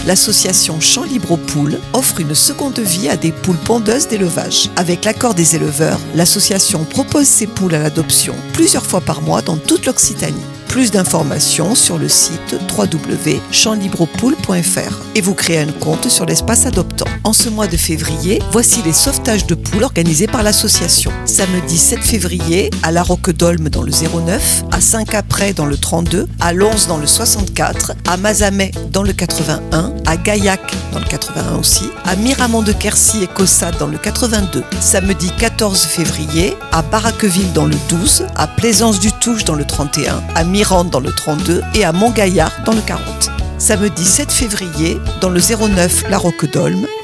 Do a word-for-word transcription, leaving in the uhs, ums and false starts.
l'association Champs Libre aux Poules offre une seconde vie à des poules pondeuses d'élevage. Avec l'accord des éleveurs, l'association propose ces poules à l'adoption plusieurs fois par mois dans toute l'Occitanie. Plus d'informations sur le site w w w point champs libre aux poules point f r et vous créez un compte sur l'espace adoptant. En ce mois de février, voici les sauvetages de poules organisés par l'association. Samedi sept février, à La Roque-d'Olme dans le zéro neuf, à Saint-Caprais dans le trente-deux, à Lons dans le soixante-quatre, à Mazamet dans le quatre-vingt-un, à Gaillac dans le quatre-vingt-un aussi, à Miramont-de-Quercy et Caussade dans le quatre-vingt-deux. Samedi quatorze février, à Baraqueville dans le douze, à Plaisance-du-Touche dans le trente et un, à Mirande dans le trente-deux et à Montgaillard dans le quarante. Samedi sept février, dans le zéro neuf La Roque-d'Olme,